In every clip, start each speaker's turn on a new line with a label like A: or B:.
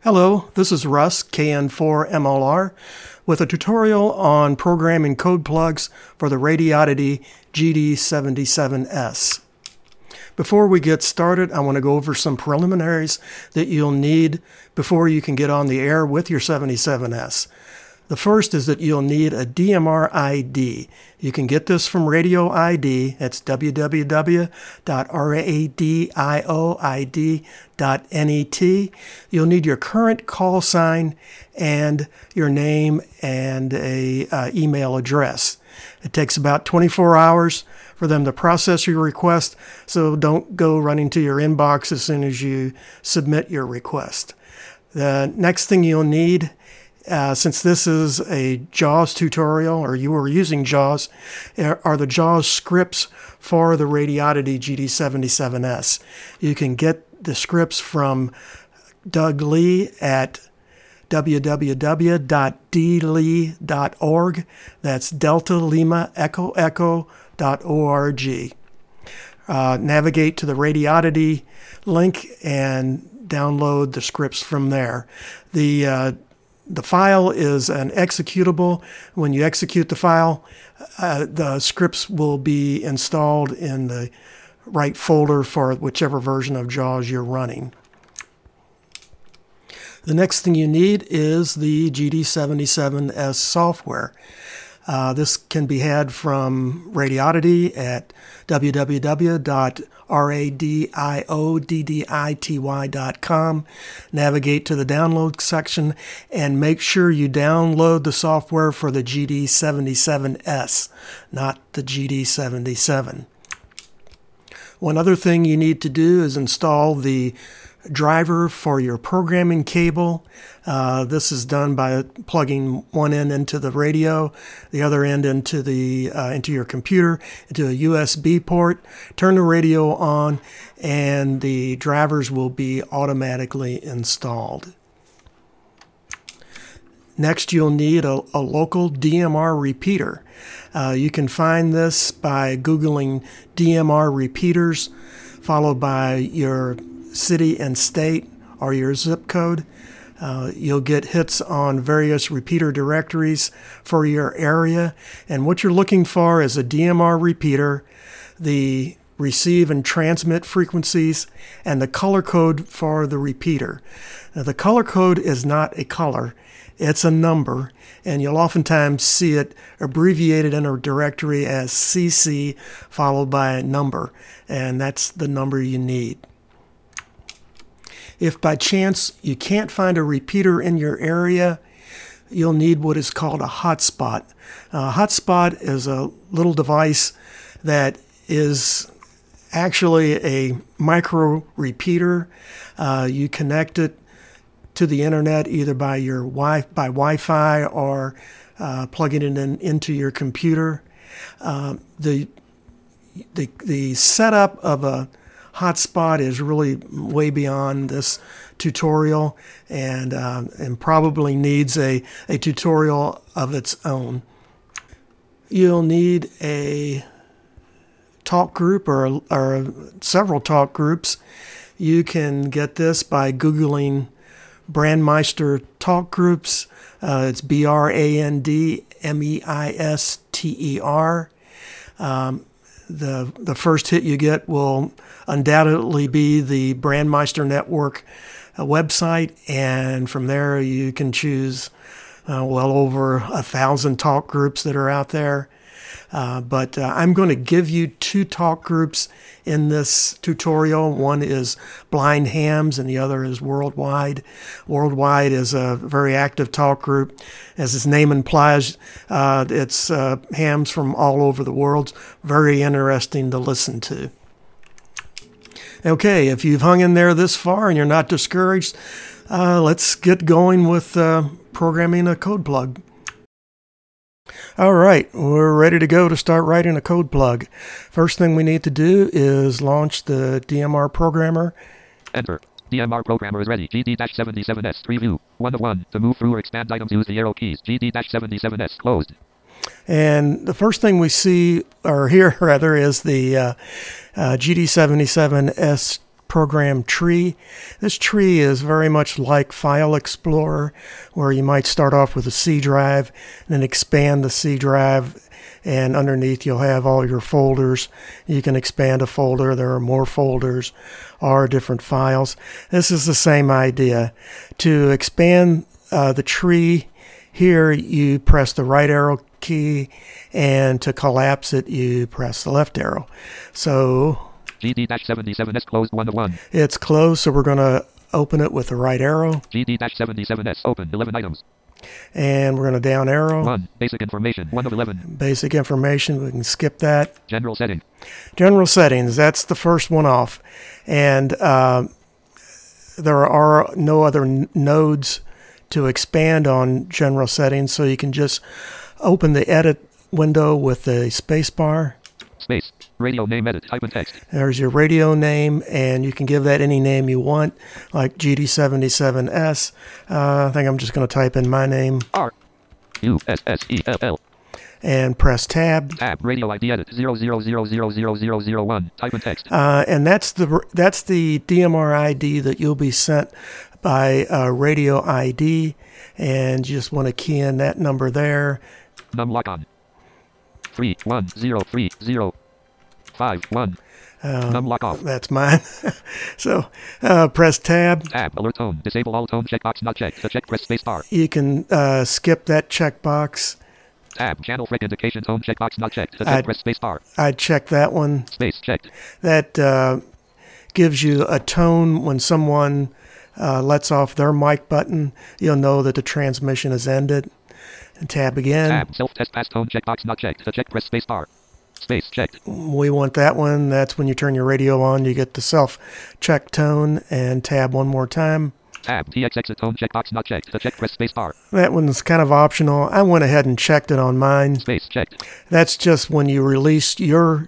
A: Hello, this is Russ, KN4MLR, with a tutorial on programming code plugs for the Radioddity GD77S. Before we get started, I want to go over some preliminaries that you'll need before you can get on the air with your 77S. The first is that you'll need a DMR ID. You can get this from Radio ID. It's www.radioid.net. You'll need your current call sign and your name and a email address. It takes about 24 hours for them to process your request, so don't go running to your inbox as soon as you submit your request. The next thing you'll need, since this is a JAWS tutorial, or you are using JAWS, are the JAWS scripts for the Radioddity GD77S. You can get the scripts from Doug Lee at www.dlee.org. That's Delta Lima Echo Echo.org. Navigate to the Radioddity link and download the scripts from there. The file is an executable. When you execute the file, the scripts will be installed in the right folder for whichever version of JAWS you're running. The next thing you need is the GD77S software. This can be had from Radioddity at www.radioddity.com. Navigate to the download section and make sure you download the software for the GD77S, not the GD77. One other thing you need to do is install the driver for your programming cable. This is done by plugging one end into the radio, the other end into your computer, into a USB port. Turn the radio on, and the drivers will be automatically installed. Next, you'll need a local DMR repeater. You can find this by Googling DMR repeaters, followed by your city and state or your zip code. You'll get hits on various repeater directories for your area. And what you're looking for is a DMR repeater, the receive and transmit frequencies, and the color code for the repeater. Now, the color code is not a color, it's a number, and you'll oftentimes see it abbreviated in a directory as CC followed by a number, and that's the number you need. If by chance you can't find a repeater in your area, you'll need what is called a hotspot. A hotspot is a little device that is actually a micro repeater. You connect it to the internet either by your Wi-Fi or plugging it into your computer. The setup of a hotspot is really way beyond this tutorial and probably needs a tutorial of its own. You'll need a talk group or several talk groups. You can get this by Googling Brandmeister talk groups. It's BRANDMEISTER. The first hit you get will undoubtedly be the Brandmeister Network website, and from there you can choose well over 1,000 talk groups that are out there. But I'm going to give you two talk groups in this tutorial. One is Blind Hams and the other is Worldwide. Worldwide is a very active talk group. As its name implies, it's hams from all over the world. Very interesting to listen to. Okay, if you've hung in there this far and you're not discouraged, let's get going with programming a code plug. All right, we're ready to go to start writing a code plug. First thing we need to do is launch the DMR programmer.
B: Enter. DMR programmer is ready. GD-77S. Preview. 101. To move through or expand items, use the arrow keys. GD-77S. Closed.
A: And the first thing we see, or hear rather, is the GD77S program tree. This tree is very much like File Explorer, where you might start off with a C drive and then expand the C drive, and underneath you'll have all your folders. You can expand a folder. There are more folders or different files. This is the same idea. To expand the tree, here you press the right arrow key, and to collapse it you press the left arrow. So
B: GD-77S closed 1 of 1.
A: It's closed, so we're going to open it with the right arrow.
B: GD-77S open 11 items.
A: And we're going to down arrow.
B: 1. Basic information 1 of 11.
A: Basic information, we can skip that.
B: General setting.
A: General settings, that's the first one off. And there are no other nodes to expand on general settings, so you can just open the edit window with the space bar.
B: Space. Radio name edit. Type in text.
A: There's your radio name, and you can give that any name you want, like GD77S. I think I'm just going to type in my name.
B: RUSSELL.
A: And press tab.
B: Tab. Radio ID edit 00000001. Type in text.
A: And that's the DMR ID that you'll be sent by radio ID, and you just want to key in that number there.
B: Numlock on. 3103051. Numlock off.
A: That's mine. So press tab.
B: Tab. Alert tone. Disable all tone checkbox not checked. To check, press space bar.
A: You can skip that checkbox.
B: Tab. Channel freq indication tone checkbox not checked. To check, press space bar.
A: I'd check that one.
B: Space checked.
A: That gives you a tone when someone lets off their mic button. You'll know that the transmission has ended. And tab again.
B: Tab. Self-test pass tone checkbox not checked. To check, press space bar. Space checked.
A: We want that one. That's when you turn your radio on. You get the self-check tone, and tab one more time.
B: Tab. TX exit tone checkbox not checked. To check, press space bar.
A: That one's kind of optional. I went ahead and checked it on mine.
B: Space checked.
A: That's just when you release your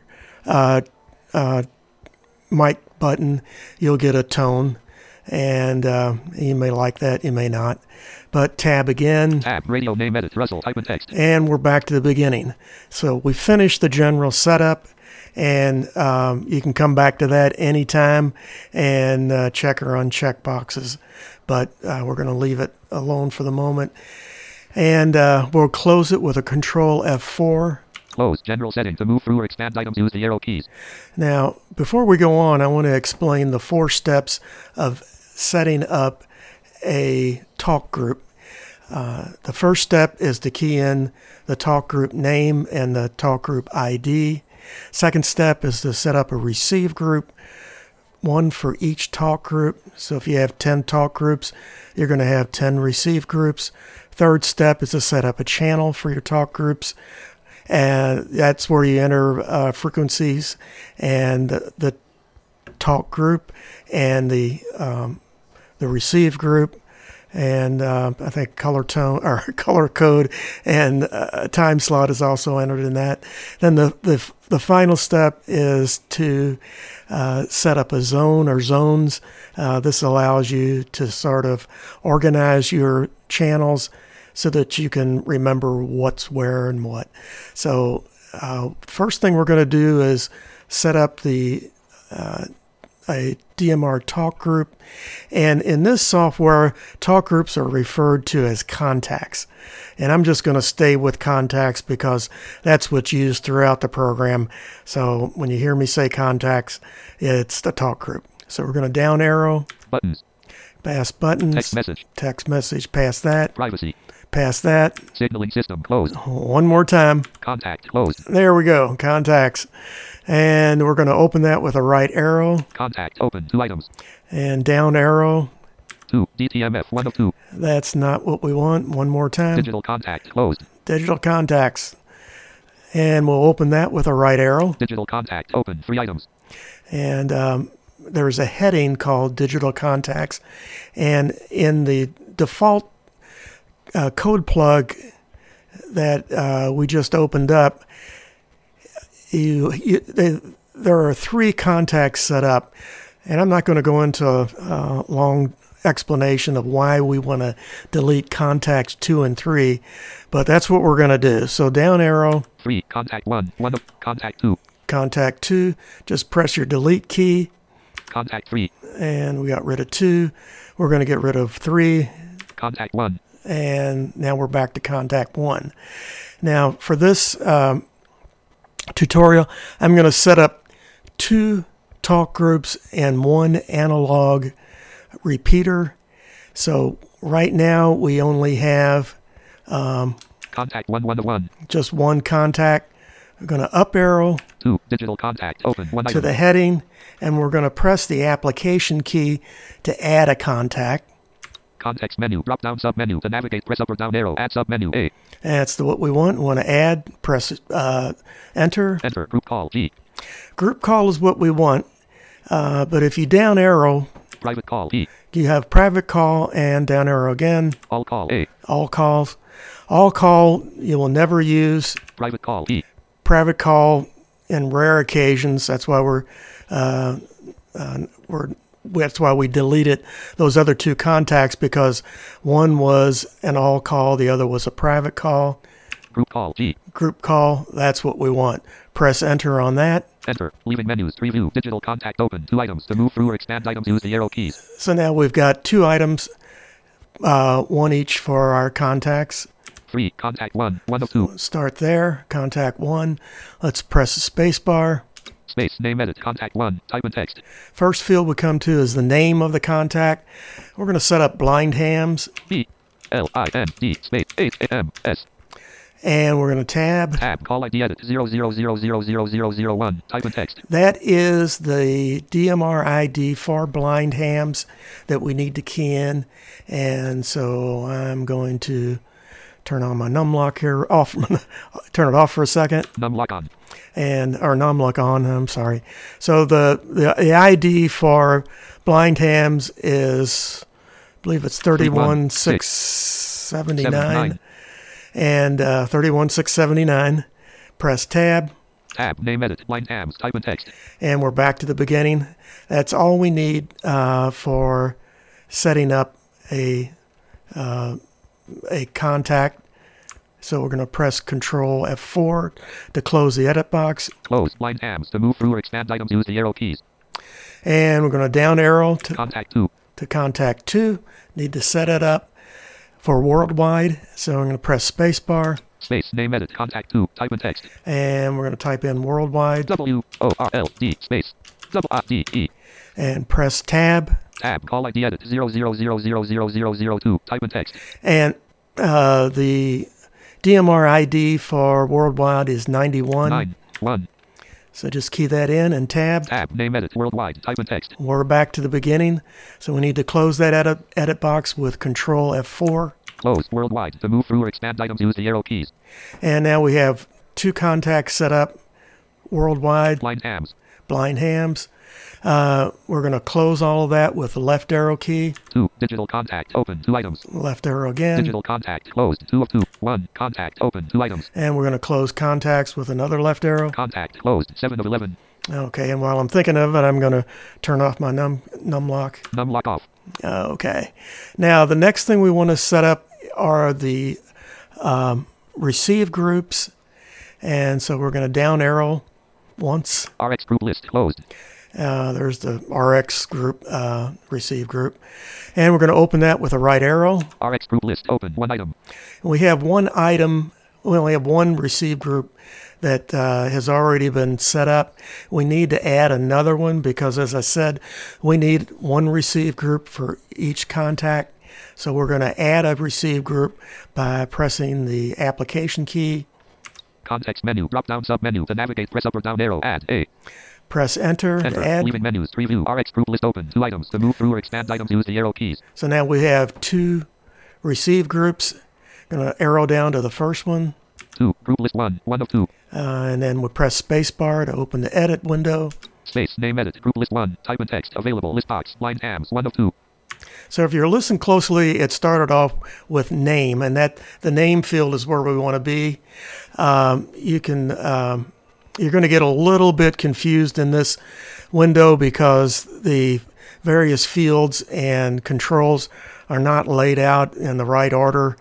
A: mic button, you'll get a tone, and you may like that, you may not. But tab again.
B: Tab. Radio name edit. Russell. Type in text.
A: And we're back to the beginning. So we finished the general setup, and you can come back to that anytime and check or uncheck boxes. But we're going to leave it alone for the moment. And we'll close it with a Control F4.
B: Close. General setting. To move through or expand items, use the arrow keys.
A: Now, before we go on, I want to explain the 4 steps of setting up a talk group. The first step is to key in the talk group name and the talk group ID. Second step is to set up a receive group, one for each talk group. So if you have 10 talk groups, you're going to have 10 receive groups. Third step is to set up a channel for your talk groups. And that's where you enter frequencies and the talk group and the receive group, and I think color tone or color code and time slot is also entered in that. Then the final step is to set up a zone or zones. This allows you to sort of organize your channels so that you can remember what's where and what. So first thing we're going to do is set up a DMR talk group. And in this software, talk groups are referred to as contacts. And I'm just going to stay with contacts because that's what's used throughout the program. So when you hear me say contacts, it's the talk group. So we're going to down arrow.
B: Buttons.
A: Past buttons.
B: Text message.
A: Text message. Past that.
B: Privacy.
A: Past that.
B: Signaling system closed.
A: One more time.
B: Contact closed.
A: There we go. Contacts. And we're going to open that with a right arrow.
B: Contact open 2 items.
A: And down arrow.
B: 2. DTMF 1 of 2.
A: That's not what we want. One more time.
B: Digital contact closed.
A: Digital contacts. And we'll open that with a right arrow.
B: Digital contact open 3 items.
A: And there's a heading called digital contacts. And in the default code plug that we just opened up, there are 3 contacts set up, and I'm not going to go into a long explanation of why we want to delete contacts 2 and 3, but that's what we're going to do. So down arrow.
B: 3. Contact 1. 1 of contact 2.
A: Contact 2. Just press your delete key.
B: Contact 3.
A: and we got rid of 2. We're going to get rid of 3,
B: Contact 1.
A: and now we're back to contact 1. Now for this tutorial, I'm going to set up 2 talk groups and 1 analog repeater. So right now we only have
B: Contact 1
A: just 1 contact. We're going to up arrow
B: 2. Digital contact. Open. 1
A: to
B: item.
A: the heading, and we're going to press the application key to add a contact.
B: Context menu. Drop down sub menu. To navigate, press up or down arrow. Add sub menu. A.
A: That's what we want. We want to add. Press enter.
B: Enter. Group call. G.
A: Group call is what we want. But if you down arrow,
B: Private call. E.
A: you have private call and down arrow again.
B: All call. A.
A: All calls. All call you will never use.
B: Private call. E.
A: Private call in rare occasions. That's why that's why we deleted those other 2 contacts, because one was an all call, the other was a private call.
B: Group call. G.
A: Group call, that's what we want. Press enter on that.
B: Enter. Leaving menus. Preview. Digital contact. Open. 2 items. To move through or expand items, use the arrow keys.
A: So now we've got 2 items, 1 each for our contacts.
B: 3. Contact 1. 1 of 2.
A: Start there. Contact 1. Let's press the space bar.
B: Space. Name edit. Contact 1. Type in text.
A: First field we come to is the name of the contact. We're going to set up blind hams,
B: B-L-I-N-D space H-A-M-S.
A: and we're going to tab.
B: Tab. Call ID edit. 0000001. Type in text.
A: That is the DMR ID for blind hams that we need to key in. And so I'm going to turn on my numlock here, turn it off for a second.
B: Numlock on.
A: Or numlock on, I'm sorry. So the ID for blind hams is, I believe it's 31679 and 31679. Press tab.
B: Tab. Name edit. Blind hams. Type in text.
A: And we're back to the beginning. That's all we need for setting up a contact. So we're going to press Control F4 to close the edit box.
B: Close. Blind hams. To move through or expand items, use the arrow keys.
A: And we're going to down arrow to
B: Contact 2.
A: to contact 2. Need to set it up for worldwide. So I'm going to press spacebar.
B: Space. Name edit. Contact 2. Type in text.
A: And we're going to type in worldwide.
B: W-O-R-L-D space W-A-D-E.
A: And press tab.
B: Tab. Call ID edit. 0000002. Type in text.
A: And the DMR ID for worldwide is 91.
B: 9-1.
A: So just key that in and tab.
B: Tab. Name edit. Worldwide. Type in text.
A: We're back to the beginning. So we need to close that edit box with Control F4.
B: Close. Worldwide. To move through or expand items, use the arrow keys.
A: And now we have 2 contacts set up. Worldwide.
B: Blind hams.
A: Blind hams. We're going to close all of that with the left arrow key.
B: 2. Digital contact. Open. 2 items.
A: Left arrow again.
B: Digital contact. Closed. 2 of 2. 1. Contact. Open. 2 items.
A: And we're going to close contacts with another left arrow.
B: Contact. Closed. 7 of 11.
A: Okay, and while I'm thinking of it, I'm going to turn off my numlock.
B: Numlock off.
A: Okay. Now, the next thing we want to set up are the receive groups. And so we're going to down arrow once.
B: RX group list. Closed.
A: There's the RX group, receive group. And we're going to open that with a right arrow.
B: RX group list. Open. 1 item.
A: We have 1 item. We only have 1 receive group that has already been set up. We need to add another one because, as I said, we need 1 receive group for each contact. So we're going to add a receive group by pressing the application key.
B: Context menu. Drop down sub menu. To navigate, press up or down arrow. Add A.
A: Press enter to add.
B: Leaving menus. Preview. RX group list open. 2 items. To move through or expand items, use the arrow keys.
A: So now we have 2 receive groups. Going to arrow down to the first one.
B: 2. Group list 1. 1 of 2.
A: And then we'll press spacebar to open the edit window.
B: Space. Name edit. Group list 1. Type in text. Available. List box. Blind hams. 1 of 2.
A: So if you're listening closely, it started off with name, and that the name field is where we want to be. You're going to get a little bit confused in this window because the various fields and controls are not laid out in the right order.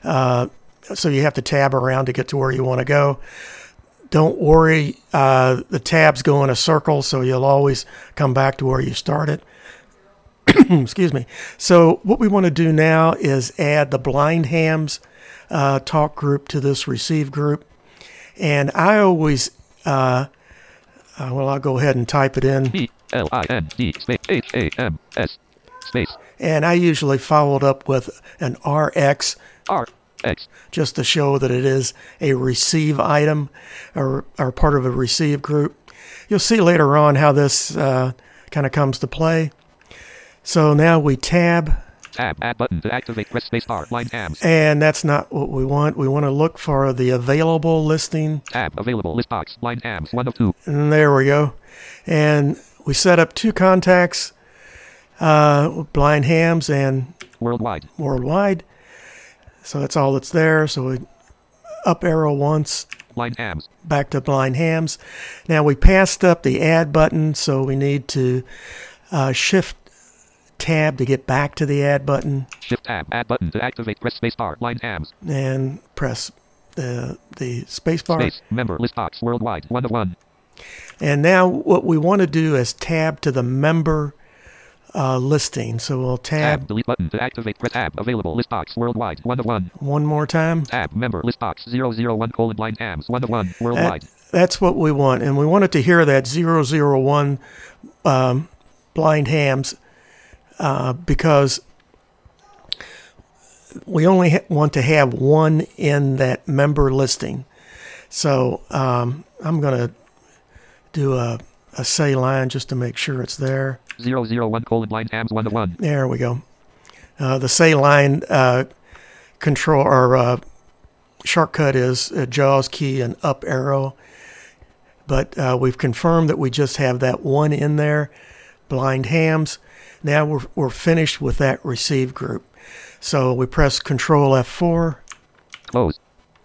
A: So you have to tab around to get to where you want to go. Don't worry, the tabs go in a circle, so you'll always come back to where you started. Excuse me. So what we want to do now is add the Blind Hams talk group to this receive group. And I always, I'll go ahead and type it in.
B: B-L-I-N-D space H-A-M-S space.
A: And I usually follow it up with an RX.
B: R-X.
A: Just to show that it is a receive item or part of a receive group. You'll see later on how this kind of comes to play. So now we tab.
B: Tab, add button to activate, press spacebar, Blind Hams.
A: And that's not what we want. We want to look for the available listing.
B: Tab, available, list box, Blind Hams, 1 of 2.
A: And there we go. And we set up 2 contacts, Blind Hams and Worldwide. So that's all that's there. So we up arrow once.
B: Blind Hams.
A: Back to Blind Hams. Now we passed up the add button, so we need to shift tab to get back to the add button.
B: Shift tab, add button to activate, press spacebar, Blind Hams.
A: And press the spacebar.
B: Space, member, list box, Worldwide, 1 of 1.
A: And now what we want to do is tab to the member listing. So we'll tab.
B: Delete button to activate, press tab, available, list box, Worldwide, 1 of 1.
A: One more time.
B: Tab, member, list box, 001, Blind Hams, 1 of 1, Worldwide.
A: That's what we want. And we want it to hear that 001 Blind Hams because we only want to have one in that member listing. So I'm going to do a say line just to make sure it's there.
B: 001 Blind Hams, 1 of 1.
A: There we go. The say line control or shortcut is JAWS key and up arrow. But we've confirmed that we just have that one in there, Blind Hams. Now we're finished with that receive group. So we press Control F4.
B: Close.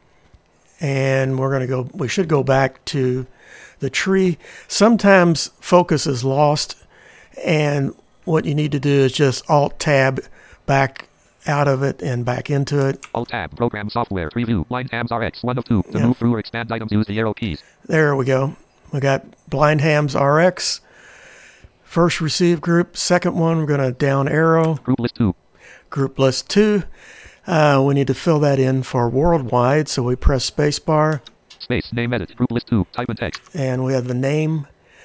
A: And we should go back to the tree. Sometimes focus is lost, and what you need to do is just Alt-Tab back out of it and back into it.
B: Alt-Tab, Program Software, Preview, Blind Hams RX, 1 of 2. To move through or expand items, use the arrow keys.
A: There we go. We got Blind Hams RX. First receive group. Second one, we're going to down arrow.
B: Group list 2.
A: Group list 2. We need to fill that in for Worldwide, so we press spacebar.
B: Space, name edit, group list 2, type in text.
A: And we have the name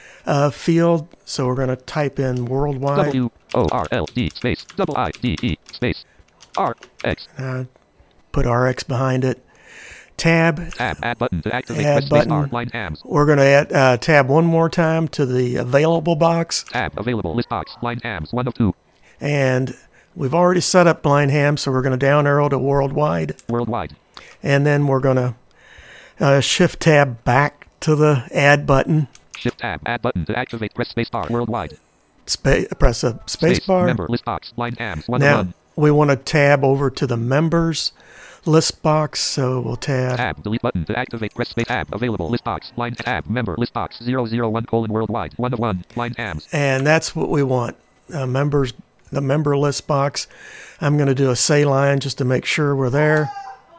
A: field, so we're going to type in Worldwide.
B: W-O-R-L-D space, I-D-E space, R-X.
A: Put RX behind it. Tab.
B: Tab, add button to activate, press spacebar, Blind Hams.
A: We're going to add tab one more time to the available box.
B: Tab, available, list box, Blind Hams, 1 of 2.
A: And we've already set up Blind Hams, so we're going to down arrow to Worldwide.
B: Worldwide.
A: And then we're going to shift tab back to the add button.
B: Shift tab, add button to activate, press spacebar, Worldwide.
A: Press a spacebar.
B: Member, list box, Blind Hams, 1
A: now,
B: of 1.
A: We want to tab over to the members list box, so we'll tab.
B: Tab, delete button to activate, press space, tab, available, list box, Blind Tab, member, list box, 001 Worldwide, 1 of 1, Blind Hams.
A: And that's what we want. The member list box. I'm going to do a say line just to make sure we're there.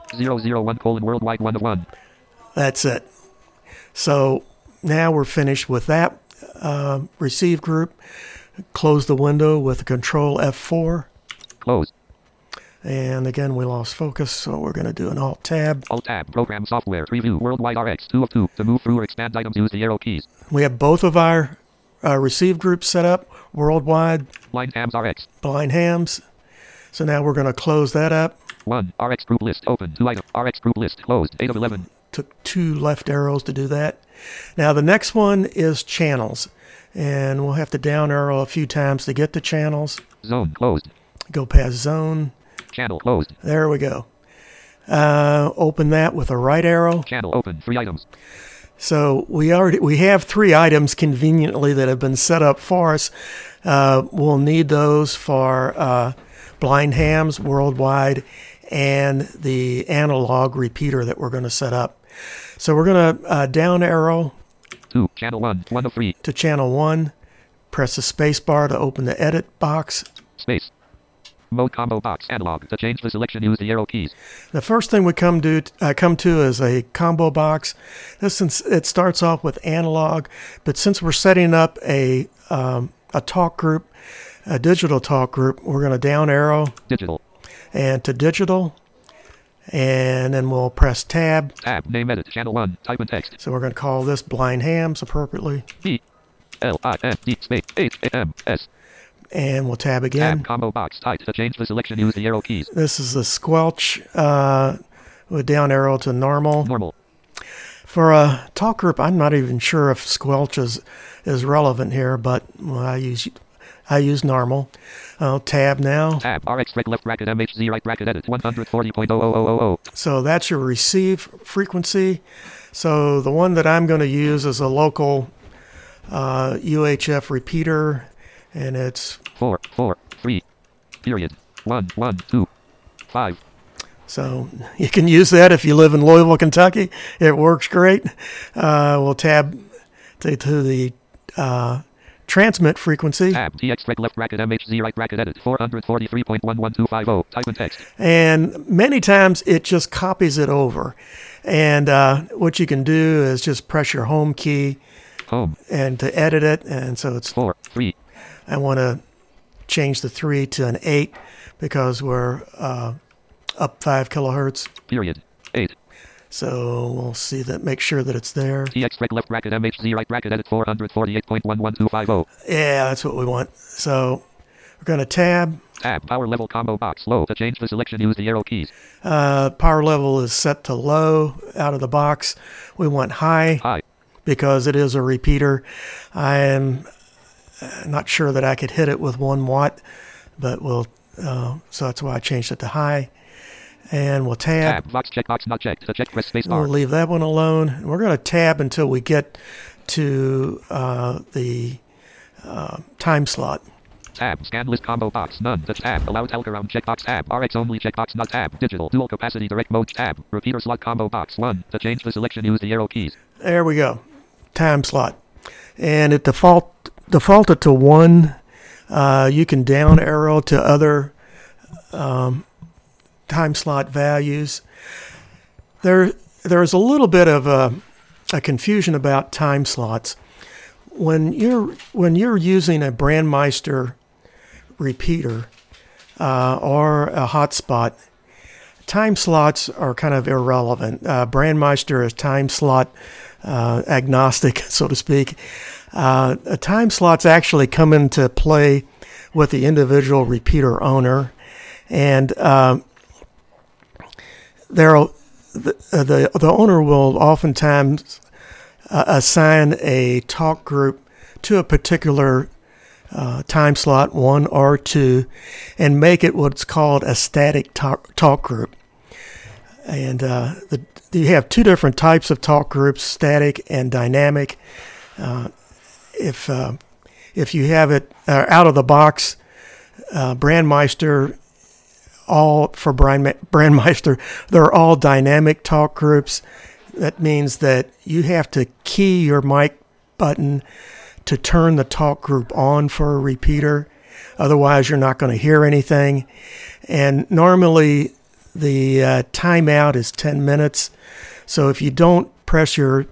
B: 001 Worldwide, 1 of 1.
A: That's it. So now we're finished with that receive group. Close the window with Control F4.
B: Close.
A: And again, we lost focus, so we're going to do an Alt-Tab.
B: Alt-Tab, Program Software, Preview, Worldwide RX, 2 of 2. To move through or expand items, use the arrow keys.
A: We have both of our receive groups set up, Worldwide.
B: Blind Hams RX.
A: Blind Hams. So now we're going to close that up.
B: 1. RX group list open. 2 item. RX group list closed. 8 of 11.
A: Took 2 left arrows to do that. Now the next one is channels. And we'll have to down arrow a few times to get to channels.
B: Zone closed.
A: Go past zone.
B: Channel closed.
A: There we go. Open that with a right arrow.
B: Channel open. 3 items.
A: So we have 3 items conveniently that have been set up for us. We'll need those for Blind Hams, Worldwide, and the analog repeater that we're going to set up. So we're going to down arrow
B: 2. Channel 1. 1 of 3.
A: To channel 1. Press the space bar to open the edit box.
B: Space. Mode combo box analog. To change the selection, use the arrow keys.
A: The first thing we come to is a combo box. It starts off with analog, but since we're setting up a talk group, a digital talk group, we're going to down arrow
B: Digital.
A: and to digital, and then we'll press tab.
B: Tab. Name edit. Channel 1. Type in text.
A: So we're going to call this Blind Hams appropriately.
B: BLIND space HAMS.
A: And we'll tab again.
B: Tab. Combo box. Type. To change the selection, use the arrow keys.
A: This is the squelch with down arrow to normal.
B: Normal.
A: For a talk group, I'm not even sure if squelch is relevant here, but I use normal. I'll tab now.
B: Tab. RX left bracket MHZ right bracket edit 140.00000.
A: So that's your receive frequency. So the one that I'm going to use is a local UHF repeater, and it's
B: 4 4 3 period 1 1 2 5.
A: So you can use that if you live in Louisville, Kentucky. It works great. We'll tab to the transmit frequency.
B: Tab. TX left bracket MHZ right bracket edit 443.11250. Type in text.
A: And many times it just copies it over. And what you can do is just press your home key.
B: Home.
A: And to edit it. And so it's
B: 4 3.
A: I want to change the 3 to an 8 because we're up 5 kilohertz.
B: Period. 8.
A: So we'll see that, make sure that it's there.
B: TX left bracket MHZ right bracket edit 448.11250.
A: Yeah, that's what we want. So we're going to tab.
B: Tab. Power level combo box. Low. To change the selection, use the arrow keys.
A: Power level is set to low out of the box. We want high.
B: High.
A: Because it is a repeater. I am not sure that I could hit it with 1 watt, but we'll, so that's why I changed it to high. And we'll tab.
B: Tab. Box checkbox not checked. To check, press space
A: We'll
B: bar.
A: leave that one alone. We're going to tab until we get to the time slot.
B: Tab. Scan list combo box. None. The tab. Allow talk around checkbox. Tab. RX only checkbox not tab. Digital. Dual capacity direct mode. Tab. Repeater slot combo box. 1. To change the selection, use the arrow keys.
A: There we go. Time slot. And it defaulted to 1. You can down arrow to other time slot values. There's a little bit of a confusion about time slots. When you're using a Brandmeister repeater or a hotspot, time slots are kind of irrelevant. Brandmeister is time slot agnostic, so to speak. Time slots actually come into play with the individual repeater owner, and the owner will oftentimes assign a talk group to a particular time slot, 1 or 2, and make it what's called a static talk group. And you have 2 different types of talk groups, static and dynamic. If you have it out of the box, Brandmeister, they're all dynamic talk groups. That means that you have to key your mic button to turn the talk group on for a repeater. Otherwise, you're not going to hear anything. And normally, the timeout is 10 minutes. So if you don't press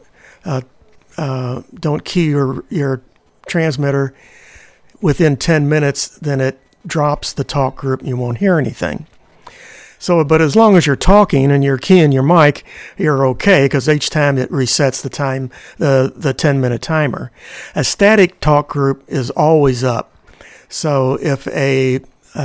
A: don't key your transmitter within 10 minutes, then it drops the talk group and you won't hear anything. So, but as long as you're talking and you're keying your mic, you're okay, because each time it resets the time, the 10-minute timer. A static talk group is always up. So if a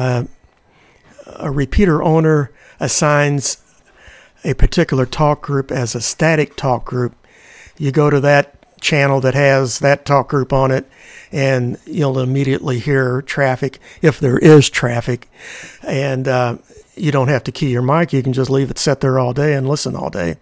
A: repeater owner assigns a particular talk group as a static talk group, you go to that channel that has that talk group on it, and you'll immediately hear traffic, if there is traffic. And you don't have to key your mic. You can just leave it set there all day and listen all day.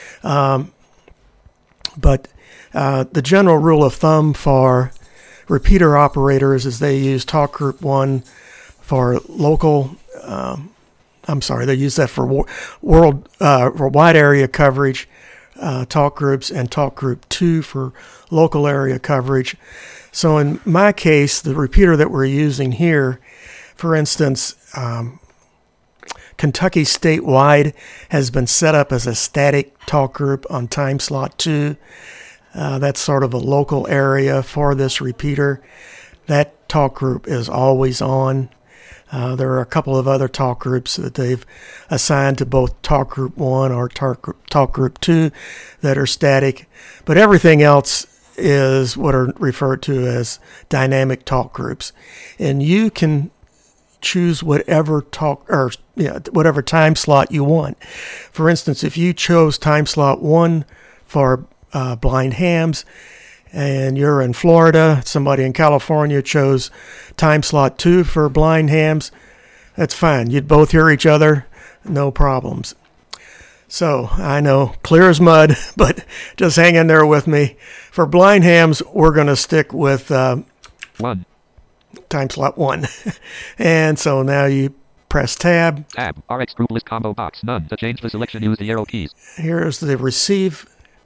A: But the general rule of thumb for repeater operators is they use talk group 1 for local, they use that for wide area coverage, talk groups, and talk group 2 for local area coverage. So in my case, the repeater that we're using here, for instance, Kentucky statewide has been set up as a static talk group on time slot 2. That's sort of a local area for this repeater. That talk group is always on. There are a couple of other talk groups that they've assigned to both talk group 1 or talk group 2 that are static, but everything else is what are referred to as dynamic talk groups. And you can choose whatever whatever time slot you want. For instance, if you chose time slot 1 for blind hams, and you're in Florida, somebody in California chose time slot 2 for blind hams, that's fine. You'd both hear each other, no problems. So I know, clear as mud, but just hang in there with me. For blind hams, we're going to stick with
B: 1.
A: Time slot 1. And so now you press tab.
B: Tab, RX group list combo box, none. To change the selection, use the arrow keys.
A: Here's the receive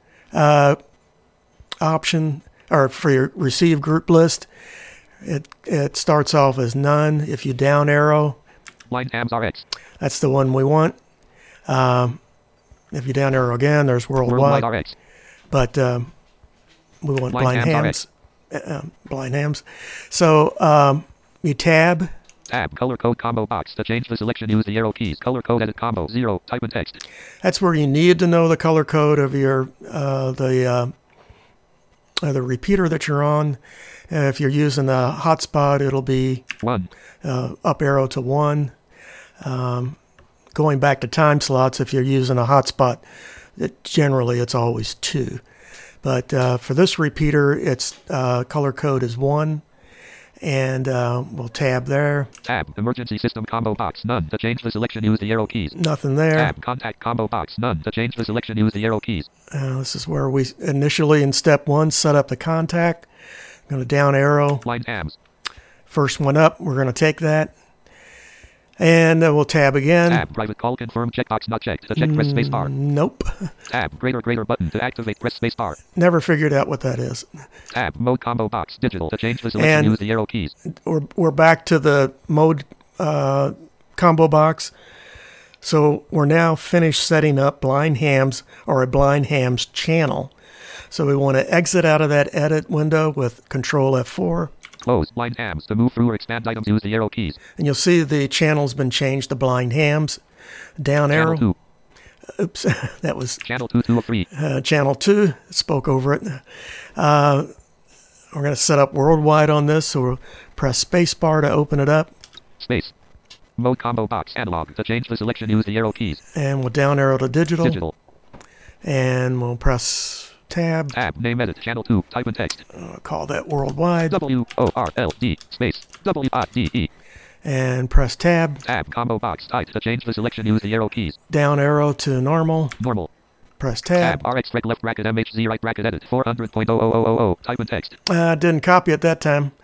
A: option, or for your receive group list. It starts off as none. If you down arrow,
B: Blind hams RX.
A: that's the one we want. If you down arrow again, there's worldwide.
B: RX.
A: But we want blind hams.
B: RX.
A: Blind hams. So you tab.
B: Tab, color code combo box. To change the selection, use the arrow keys. Color code edit combo 0. Type in text.
A: That's where you need to know the color code of your the repeater that you're on. If you're using a hotspot, it'll be
B: 1.
A: Up arrow to 1. Going back to time slots, if you're using a hotspot, generally it's always 2. But for this repeater, its color code is 1. And we'll tab there.
B: Tab, emergency system combo box, none. To change the selection, use the arrow keys.
A: Nothing there.
B: Tab, contact combo box, none. To change the selection, use the arrow keys.
A: This is where we initially, in step 1, set up the contact. I'm going to down arrow.
B: Blind hams.
A: First one up, we're going to take that. And we'll tab again.
B: Tab, private call confirm checkbox not checked. To check, press space bar.
A: Nope.
B: Tab, greater button. To activate, press space bar.
A: Never figured out what that is.
B: Tab, mode combo box, digital. To change the selection, use the arrow keys.
A: We're back to the mode combo box. So we're now finished setting up blind hams, or a blind hams channel. So we want to exit out of that edit window with Control F4.
B: Close blind hams. To move through or expand items, use the arrow keys.
A: And you'll see the channel's been changed to blind hams. Down arrow.
B: Channel 2.
A: Oops, that was
B: Channel 2, 2 of 3.
A: Channel 2. Spoke over it. We're going to set up worldwide on this, so we'll press spacebar to open it up.
B: Space. Mode combo box, analog. To change the selection, use the arrow keys.
A: And we'll down arrow to digital.
B: Digital.
A: And we'll press tab.
B: Tab, name edit, channel 2. Type in text.
A: Call that worldwide.
B: WORLD, space, WIDE.
A: And press tab.
B: Tab, combo box, type. To change the selection, use the arrow keys.
A: Down arrow to normal.
B: Normal.
A: Press tab.
B: Tab, RX reg left bracket MHZ right bracket edit 400.00000. Type in text.
A: Didn't copy it that time.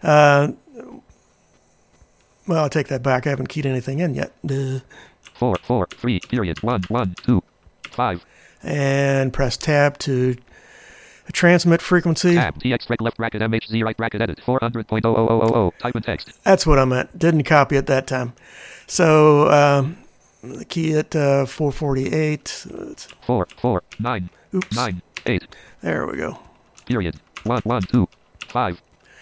A: Well, I'll take that back. I haven't keyed anything in yet.
B: 4, 4, 3, period, 1, 1, 2, 5.
A: And press tab to transmit frequency.
B: Tab, TX reg left bracket MHZ right bracket edit 400.00000. Type in text.
A: That's what I meant. Didn't copy it that time. So, key it 448.
B: 4, 4, 9,
A: Oops.
B: 9, 8.
A: There we go.
B: Period. 1, 1, 2, 5.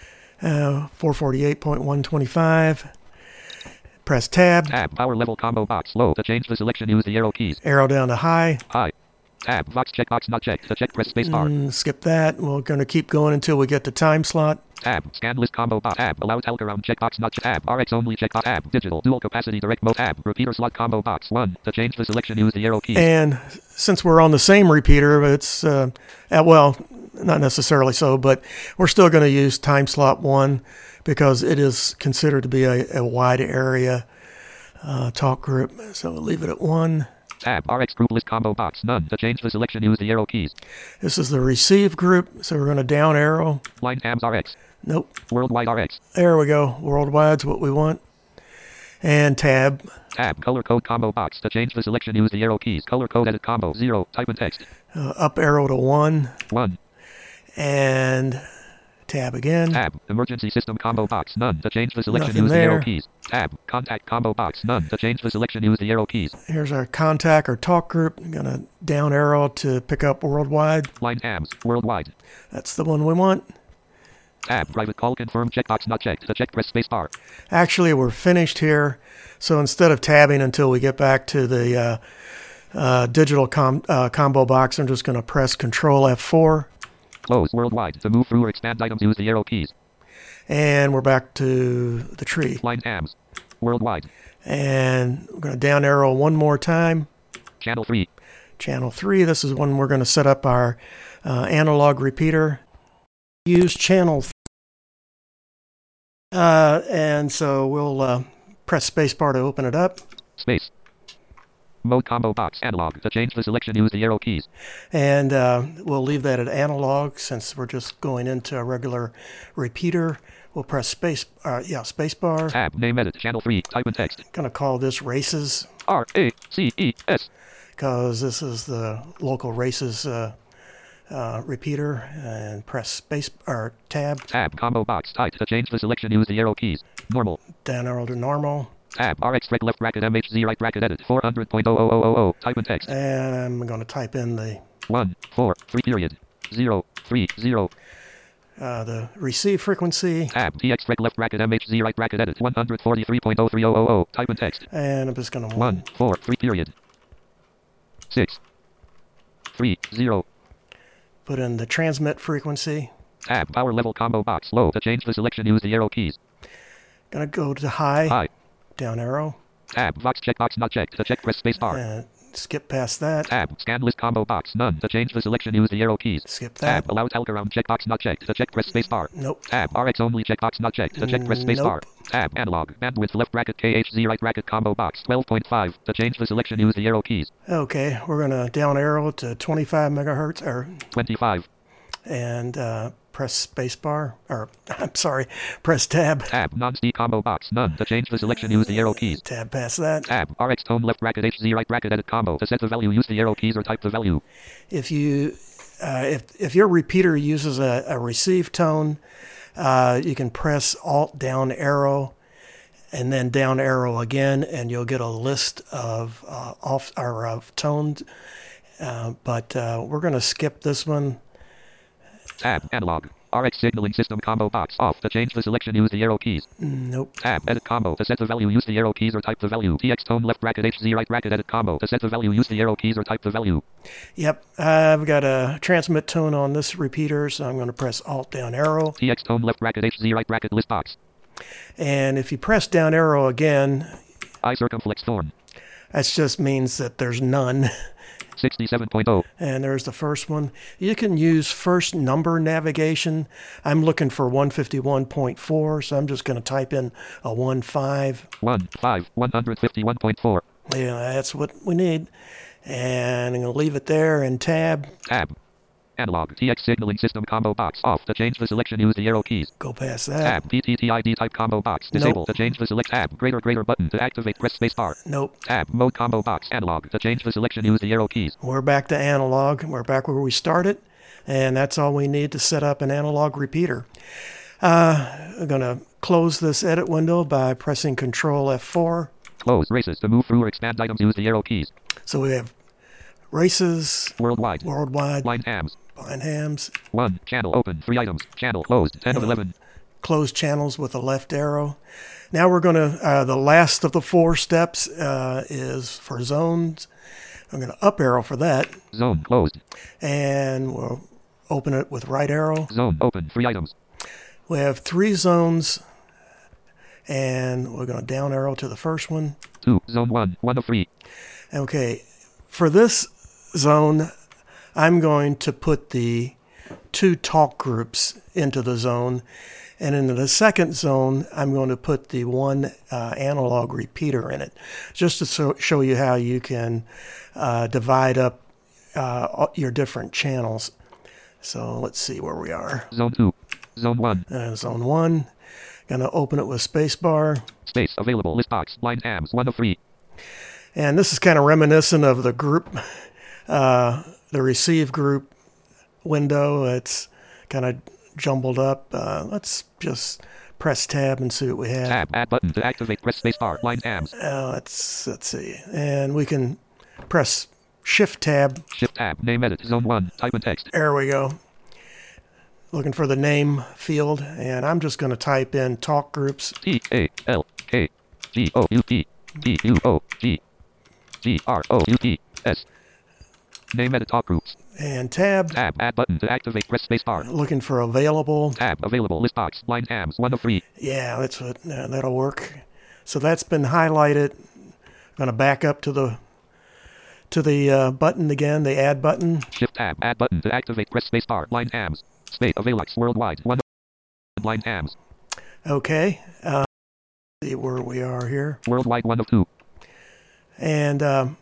A: 448.125. Press tab.
B: Tab, power level combo box, low. To change the selection, use the arrow keys.
A: Arrow down to high.
B: High. Tab, Vox checkbox not checked. To check, press spacebar.
A: Skip that. We're going to keep going until we get to time slot.
B: Tab, scan list combo box. Tab, allow talk around checkbox not checked. Tab, RX only checkbox. Tab, digital, dual capacity direct mode. Tab, repeater slot combo box 1. To change the selection, use the arrow keys.
A: And since we're on the same repeater, it's, well, not necessarily so, but we're still going to use time slot 1 because it is considered to be a wide area talk group. So we'll leave it at 1.
B: Tab, RX group list combo box, none. To change the selection, use the arrow keys.
A: This is the receive group, so we're going to down arrow.
B: Blind hams RX.
A: Nope.
B: Worldwide RX.
A: There we go. Worldwide's what we want. And tab.
B: Tab, color code combo box. To change the selection, use the arrow keys. Color code edit combo 0. Type in text.
A: Up arrow to 1.
B: 1.
A: And tab again.
B: Tab, emergency system combo box, none. To change the selection,
A: Nothing
B: use the
A: there.
B: arrow keys. Tab, contact combo box, none. To change the selection, use the arrow keys.
A: Here's our contact or talk group. I'm going to down arrow to pick up worldwide.
B: Blind hams, worldwide.
A: That's the one we want.
B: Tab. Private call confirmed. Checkbox not checked. To check, press spacebar.
A: Actually, we're finished here. So instead of tabbing until we get back to the digital combo box, I'm just going to press Control F4.
B: Close worldwide. To move through or expand items, use the arrow keys.
A: And we're back to the tree.
B: Line tabs. Worldwide.
A: And we're going to down arrow one more time.
B: Channel 3.
A: Channel 3. This is when we're going to set up our analog repeater. Use channel 3. And so we'll press spacebar to open it up.
B: Space. Mode combo box analog. To change the selection, use the arrow keys.
A: And we'll leave that at analog since we're just going into a regular repeater. We'll press spacebar.
B: Tab. Name edit. Channel 3. Type in text.
A: Going to call this Races.
B: RACES.
A: Because this is the local Races repeater. And press space or tab.
B: Tab. Combo box type. To change the selection, use the arrow keys. Normal.
A: Down arrow to normal.
B: Tab. RX rec left bracket MHZ right bracket edit 400.00000. Type in text.
A: And I'm going to type in the
B: 1 4 3 period 0 3 0.
A: The receive frequency.
B: Tab. TX rec left bracket MHZ right bracket edit 143.03000. Type in text.
A: And I'm just going to
B: 1 4 3 period 6 3 0.
A: Put in the transmit frequency.
B: Tab. Power level combo box low. To change the selection, use the arrow keys.
A: Going to go to high.
B: High.
A: Down arrow.
B: Tab. Vox checkbox not checked. To check, press spacebar.
A: And skip past that.
B: Tab. Scan list combo box none. To change the selection, use the arrow keys.
A: Skip that.
B: Tab. Allow talk around checkbox not checked. To check, press spacebar.
A: Nope.
B: Tab. RX only checkbox not checked. To check, press spacebar.
A: Nope.
B: Tab. Analog. Bandwidth left bracket KHZ right bracket combo box 12.5. To change the selection, use the arrow keys.
A: Okay, we're going to down arrow to 25 megahertz or
B: 25.
A: and press spacebar or I'm sorry, press tab.
B: Tab. Non-stick combo box none. To change the selection, use the arrow keys.
A: Tab past that.
B: Tab. RX tone left bracket HZ right bracket edit combo. To set the value, use the arrow keys or type the value.
A: If you if your repeater uses a receive tone, you can press Alt down arrow and then down arrow again, and you'll get a list of of tones. But we're going to skip this one.
B: Tab. Analog. RX signaling system combo box off. To change the selection, use the arrow keys.
A: Nope.
B: Tab. Edit combo. To set the value, use the arrow keys or type the value. TX tone left bracket HZ right bracket edit combo. To set the value, use the arrow keys or type the value.
A: Yep. I've got a transmit tone on this repeater, so I'm going to press Alt down arrow.
B: TX tone left bracket HZ right bracket list box.
A: And if you press down arrow again,
B: I circumflex thorn.
A: that just means that there's none.
B: 67.0.
A: And there's the first one. You can use first number navigation. I'm looking for 151.4, so I'm just going to type in a 15.
B: 151.4.
A: Yeah, that's what we need. And I'm going to leave it there and tab.
B: Tab. Analog. TX signaling system combo box off. To change the selection, use the arrow keys.
A: Go past that.
B: Tab. PTTID type combo box. Disable.
A: Nope.
B: To change the select tab. Greater button. To activate, press spacebar.
A: Nope.
B: Tab. Mode combo box. Analog. To change the selection, use the arrow keys.
A: We're back to analog. We're back where we started. And that's all we need to set up an analog repeater. I'm going to close this edit window by pressing Control F4.
B: Close Races. To move through or expand items, use the arrow keys.
A: So we have Races,
B: Worldwide. Line tabs.
A: Blind hams.
B: 1. Channel open. 3 items. Channel closed. 10 of 11.
A: Close channels with the left arrow. Now we're going to, the last of the 4 steps is for zones. I'm going to up arrow for that.
B: Zone closed.
A: And we'll open it with right arrow.
B: Zone open. 3 items.
A: We have 3 zones. And we're going to down arrow to the first one.
B: 2. Zone 1. 1 of 3.
A: Okay. For this zone, I'm going to put the 2 talk groups into the zone. And in the second zone, I'm going to put the 1 analog repeater in it, just to show you how you can divide up your different channels. So let's see where we are.
B: Zone 2. Zone 1.
A: Zone 1. Going to open it with spacebar.
B: Space available. List box. Line tabs. 1 of 3.
A: And this is kind of reminiscent of the group, the receive group window. It's kind of jumbled up. Let's just press tab and see what we have.
B: Tab. Add button. To activate, press spacebar. Line tabs.
A: Let's see. And we can press Shift tab.
B: Shift tab. Name edit. Zone 1. Type in text.
A: There we go. looking for the name field, and I'm just going to type in talk groups.
B: TALKGOUPGOUPS. Name edit talk groups.
A: And tab.
B: Tab. Add button to activate. Press space bar.
A: Looking for available.
B: Tab. Available. List box. Blind hams. 1 of 3.
A: Yeah, that's what. That'll work. So that's been highlighted. Going to back up to the button again, the add button.
B: Shift tab. Add button to activate. Press space bar. Blind hams. Space. Availox worldwide. 1 of blind hams.
A: Okay. See where we are here.
B: Worldwide 1 of 2.
A: And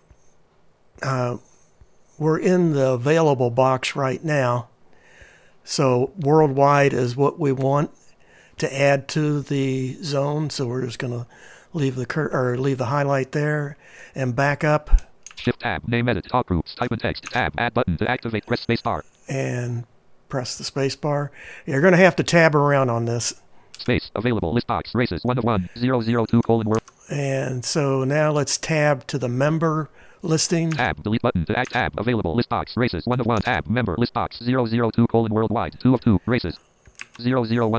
A: we're in the available box right now. So worldwide is what we want to add to the zone. So we're just going to leave the highlight there and back up.
B: Shift tab. Name edit talk groups. Type in text. Tab. Add button to activate. Press space bar.
A: And press the space bar. You're going to have to tab around on this.
B: Space. Available. List box. Races. 1 of 1. 002 : world.
A: And so now let's tab to the member listing.
B: Tab. Delete button to add tab. Available. List box. Races. 1 of 1. Tab. Member. List box. 002 : worldwide. 2 of 2. Races. 001 :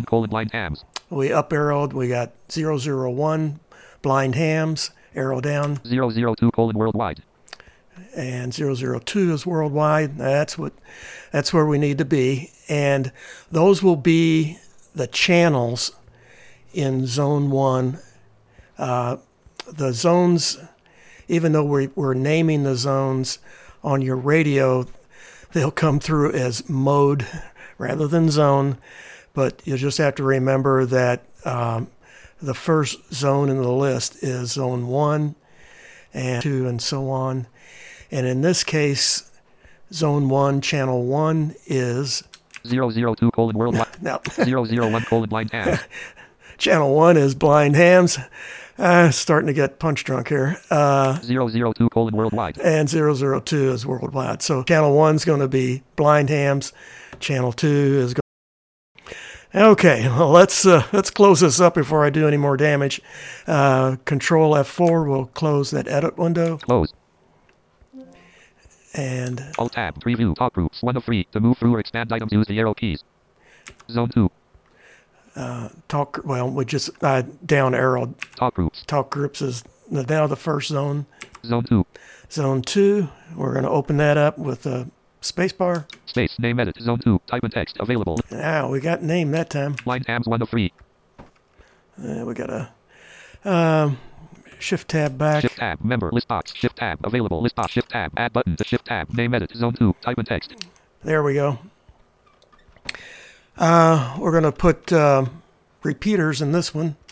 B: blind hams.
A: We up arrowed. We got 001 blind hams. Arrow down.
B: 002 : worldwide.
A: And 002 is worldwide. That's where we need to be. And those will be the channels in Zone 1. The zones, even though we're naming the zones on your radio, they'll come through as mode rather than zone. But you'll just have to remember that the first zone in the list is Zone 1 and 2 and so on. And in this case, Zone 1, Channel 1 is
B: 002 : worldwide.
A: No.
B: 001 : blind hams.
A: Channel 1 is blind hams. Starting to get punch drunk here.
B: 002 : worldwide.
A: And 002 is worldwide. So Channel 1 is going to be blind hams. Channel 2 is going. Okay, well, let's close this up before I do any more damage. Control F4 will close that edit window.
B: Close.
A: And
B: Alt tab. Preview talk groups. 1 of 3. To move through or expand items, use the arrow keys. Zone 2.
A: we just down arrowed.
B: Talk groups.
A: Talk groups is now the first zone.
B: Zone 2.
A: Zone 2, we're going to open that up with a space bar.
B: Space. Name edit. Zone 2. Type in text. Available.
A: We got name that time.
B: Blind hams. 1 of 3.
A: We got a shift tab back.
B: Shift tab. Member. List box. Shift tab. Available. List box. Shift tab. Add button to shift tab. Name edit. Zone 2. Type in text.
A: There we go. We're going to put repeaters in this one.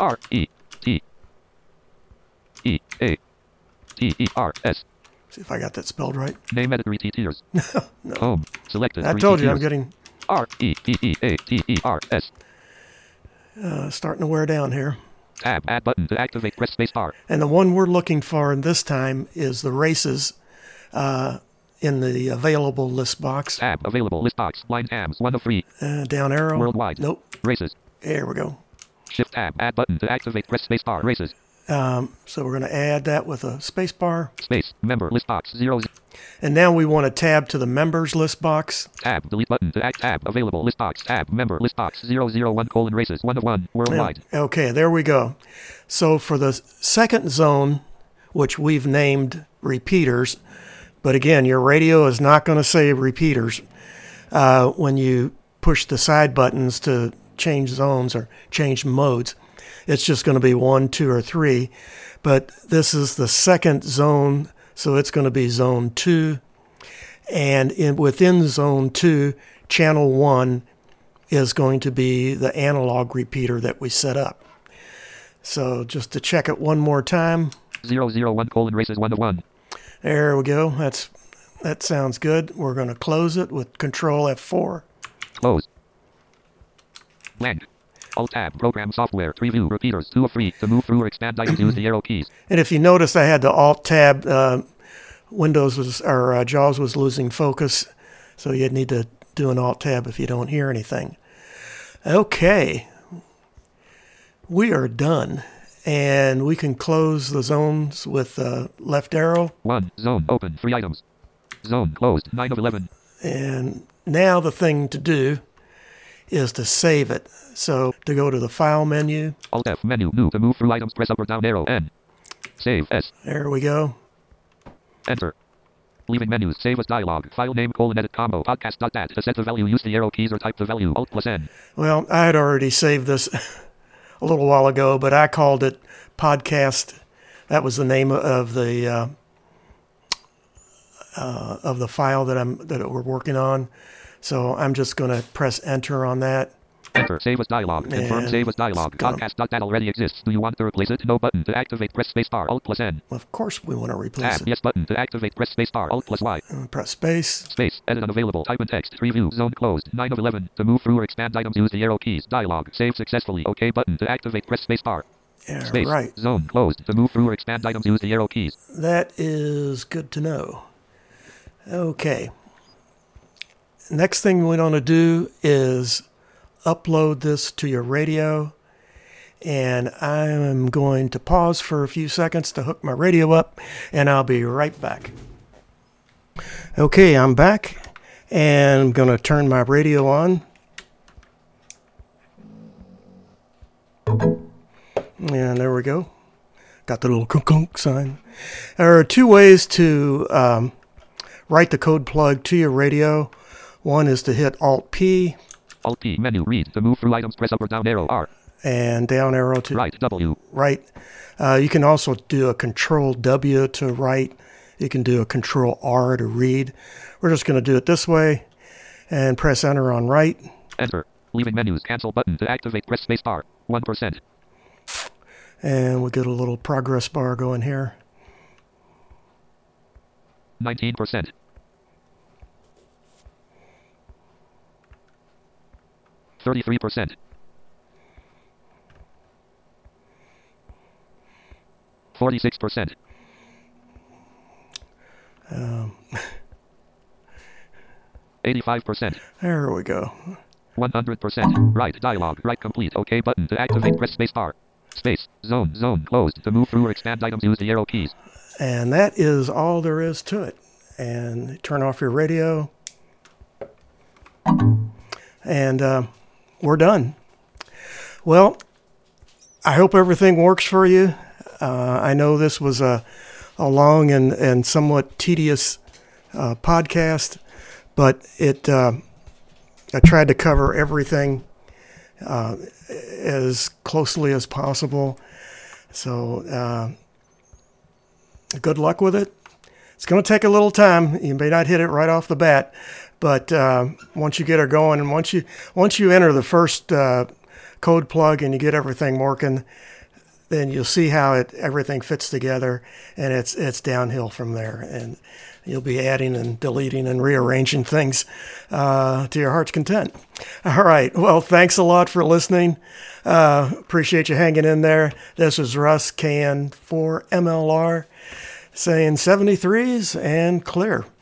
B: REPEATERS.
A: See if I got that spelled right.
B: Name edit. Repeaters.
A: No.
B: Home. Selected.
A: I told you I'm
B: repeaters.
A: getting
B: REPEATERS.
A: starting to wear down here.
B: Tab. Add button to activate. Press space bar.
A: And the one we're looking for this time is the races in the available list box.
B: Tab. Available. List box. Blind hams. 1 of 3.
A: Down arrow.
B: Worldwide.
A: Nope.
B: Races.
A: There we go.
B: Shift tab. Add button to activate. Press space bar. Races.
A: So we're going to add that with a space bar.
B: Space. Member. List box. 0.
A: And now we want to tab to the members list box.
B: Tab. Delete button to add tab. Available. List box. Tab. Member. List box. 001 : races. 1 of 1. Worldwide.
A: Okay, there we go. So for the second zone, which we've named repeaters, but again, your radio is not going to say repeaters when you push the side buttons to change zones or change modes. It's just going to be 1, 2, or 3. But this is the second zone, so it's going to be Zone 2. And within Zone 2, Channel 1 is going to be the analog repeater that we set up. So just to check it one more time.
B: 001 : races. 1 of 1.
A: There we go. That sounds good. We're going to close it with Control F4.
B: Close. Blank. Alt tab. Program software. Preview. Repeaters. 2 of 3. To move through or expand items, use the arrow keys.
A: And if you notice, I had the Alt tab. JAWS was losing focus, so you'd need to do an Alt tab if you don't hear anything. Okay. We are done. And we can close the zones with left arrow.
B: 1. Zone. Open. 3 items. Zone. Closed. 9 of 11.
A: And now the thing to do is to save it. So to go to the File menu.
B: Alt F menu. New. To move through items, press up or down arrow. N. Save. S.
A: There we go.
B: Enter. Leaving menus. Save as dialog. File name : edit combo podcast.dat. To set the value, use the arrow keys or type the value. Alt plus N.
A: Well, I had already saved this a little while ago, but I called it podcast. That was the name of the file that we're working on. So I'm just going to press enter on that.
B: Enter. Save as dialog. Confirm save as dialog. Podcast.dat already exists. Do you want to replace it? No button. To activate, press spacebar. Alt plus N.
A: Of course we want to replace
B: Tab.
A: it.
B: Yes button. To activate, press spacebar. Alt plus Y.
A: Press space.
B: Space. Edit unavailable. Type in text. Preview. Zone closed. 9 of 11. To move through or expand items, use the arrow keys. Dialog. Save successfully. OK button. To activate, press spacebar.
A: Yeah,
B: Space.
A: right.
B: Zone closed. To move through or expand items, use the arrow keys.
A: That is good to know. Okay. Next thing we want to do is upload this to your radio. And I am going to pause for a few seconds to hook my radio up, and I'll be right back. Okay, I'm back, and I'm going to turn my radio on. And there we go. Got the little kunk sign. There are two ways to write the code plug to your radio. One is to hit Alt-P.
B: Alt-P menu. Read. To move through items, press up or down arrow. R.
A: And down arrow to
B: Right. W.
A: Right. You can also do a Control W to write. You can do a Control R to read. We're just going to do it this way and press enter on right.
B: Enter. Leaving menus. Cancel button. To activate, press spacebar. 1%.
A: And we'll get a little progress bar going here.
B: 19%. 33%. 46%. 85%.
A: There we go.
B: 100%. Right. Dialog. Right complete. OK button. To activate, press spacebar. Space. Zone. Zone closed. To move through or expand items, use the arrow keys.
A: And that is all there is to it. And turn off your radio. And we're done. Well, I hope everything works for you. I know this was a long and somewhat tedious podcast, but I tried to cover everything as closely as possible. So good luck with it. It's going to take a little time. You may not hit it right off the bat, but once you get her going, and once you enter the first code plug and you get everything working, then you'll see how everything fits together, and it's downhill from there. And you'll be adding and deleting and rearranging things to your heart's content. All right. Well, thanks a lot for listening. Appreciate you hanging in there. This is Russ KN4MLR saying 73s and clear.